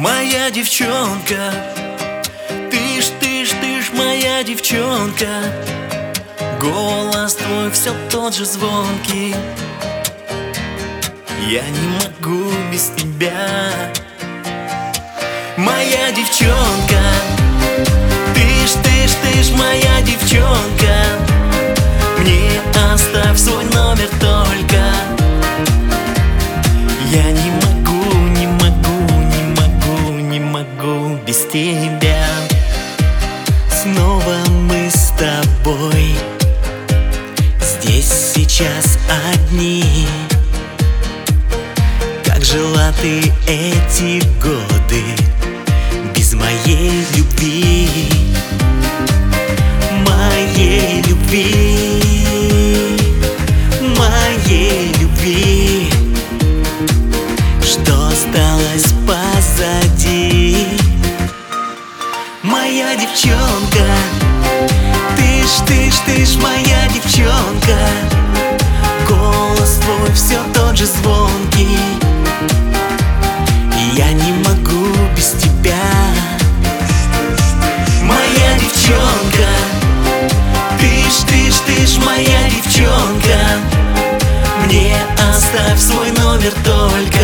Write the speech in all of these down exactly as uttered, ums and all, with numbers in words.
Моя девчонка, ты ж, ты ж, ты ж моя девчонка. Голос твой все тот же звонкий. Я не могу без тебя. Моя девчонка, ты ж, ты ж, ты ж моя девчонка. Мне оставь свой номер только. Я не могу, не могу, не могу, не могу без тебя. Снова мы с тобой здесь сейчас одни. Как жила ты эти годы без моей любви, моей любви, моей любви, что осталось позади. Моя девчонка, ты ж, ты ж, ты ж моя девчонка. Голос твой все тот же звонкий. Я не могу без тебя. Моя девчонка, ты ж, ты ж, ты ж моя девчонка. Мне оставь свой номер только.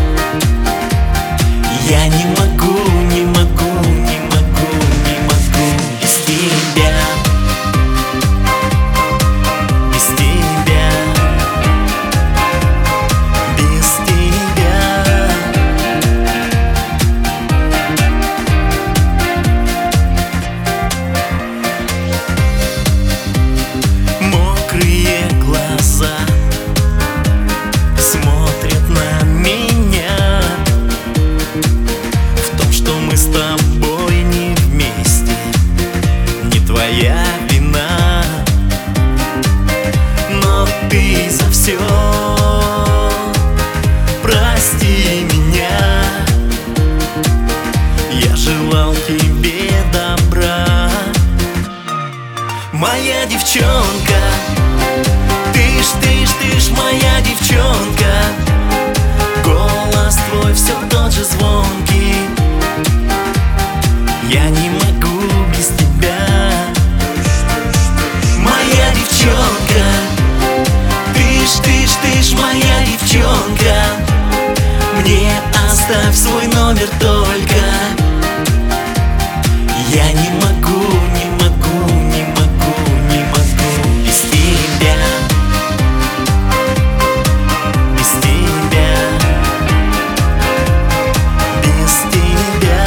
Я не могу, не могу, не могу, не могу без тебя. Без тебя. Без тебя. Мокрые глаза смотрят на меня. В том, что мы с тобой не вместе, не твоя вина. Но ты за все прости меня. Я желал тебе добра. Моя девчонка, ты ж, ты ж, ты ж моя девчонка. Голос твой все тот же звонкий. Я не могу без тебя. Моя девчонка, ты ж, ты ж, ты ж моя девчонка. Мне оставь свой номер только. Я не могу, не могу, не могу, не могу без тебя. Без тебя. Без тебя.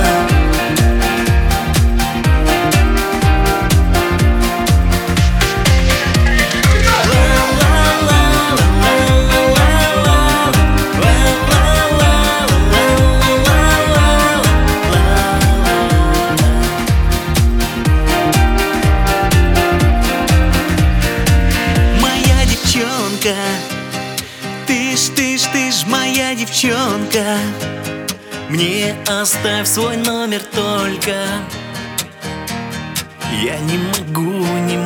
Моя девчонка, ты ж, ты ж, ты ж моя девчонка. Мне оставь свой номер только. Я не могу, не